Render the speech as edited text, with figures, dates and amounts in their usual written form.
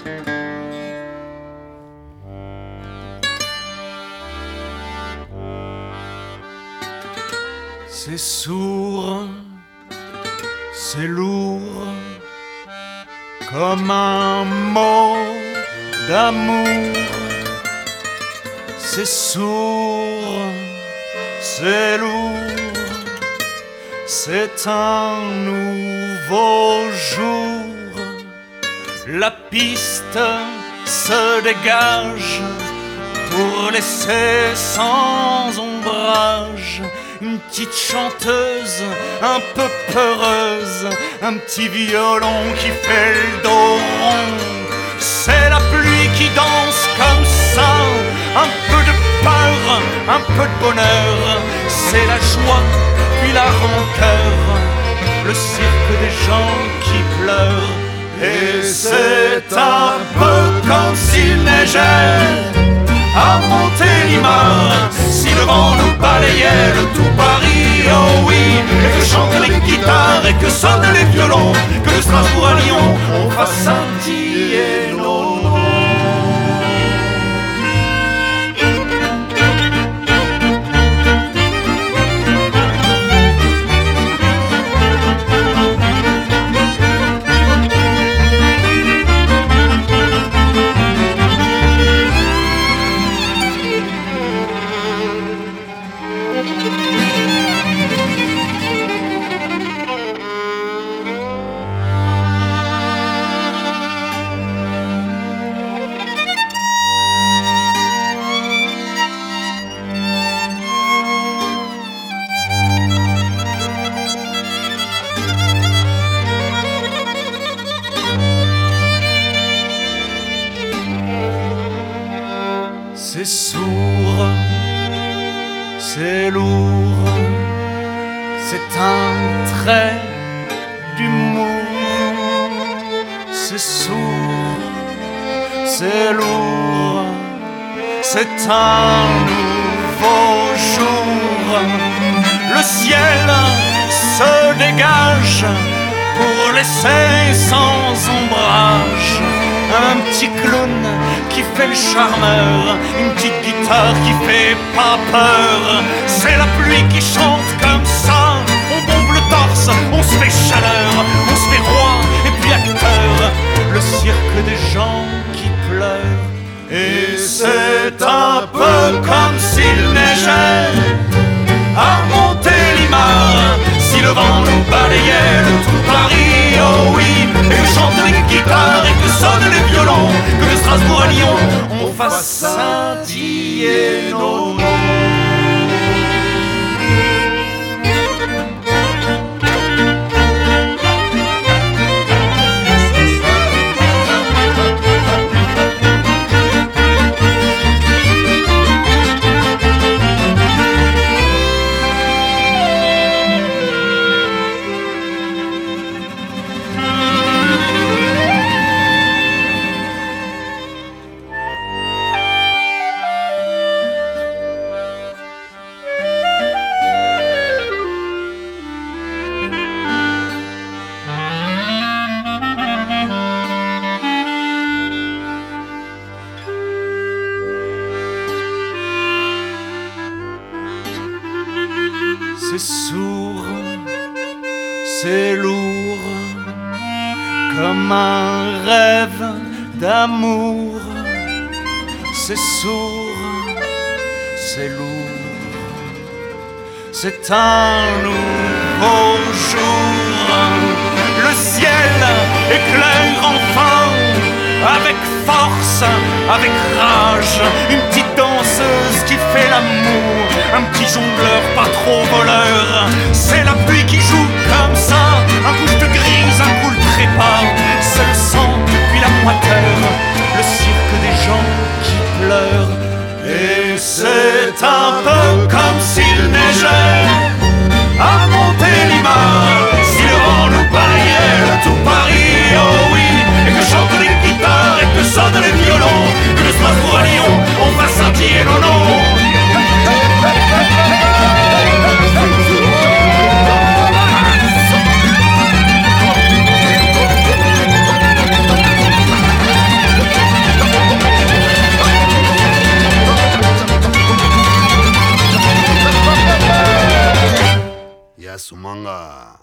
C'est sourd, c'est lourd, comme un mot d'amour. C'est sourd, c'est lourd, c'est un nouveau jour. La piste se dégage pour laisser sans ombrage une petite chanteuse un peu peureuse, un petit violon qui fait le dos rond. C'est la pluie qui danse comme ça, un peu de peur, un peu de bonheur. C'est la joie puis la rancœur, le cirque des gens qui pleurent. Et c'est un peu comme s'il neigeait à Montélimar, si le vent nous balayait le tout Paris, oh oui. Et que chantent les guitares et que sonnent les violons, que de Strasbourg à Lyon on fasse scintiller nos noms. C'est sourd, c'est lourd, c'est un trait d'humour. C'est sourd, c'est lourd, c'est un nouveau jour. Le ciel se dégage pour laisser sans ombrage un petit clown qui fait le charmeur, une petite guitare qui fait pas peur. C'est la pluie qui chante comme ça, on bombe le torse, on se fait chaleur, on se fait roi et puis acteur, le cirque des gens qui pleurent. Et c'est un peu comme s'il neigeait à Montélimar, si le vent nous balayait le tout Paris, oh oui. Et que chantent les guitares et que sonnent les violons, que de Strasbourg à Lyon on fasse scintiller nos noms. C'est sourd, c'est lourd, comme un rêve d'amour. C'est sourd, c'est lourd, c'est un nouveau jour. Le ciel éclaire enfin, avec force, avec rage, une petite danseuse qui fait l'amour, un petit jongleur pas trop voleur. C'est la pluie qui joue comme ça, un coup de grise, un coup de trépas. C'est le sang puis la moiteur, le cirque des gens qui pleurent. Et c'est un peu comme s'il neigeait à Montélimar, si le vent nous balayait le tout Paris, oh oui. Et que chantent les guitares et que sonnent les violons, que de Strasbourg à Lyon on fasse scintiller nos noms. Sumanga.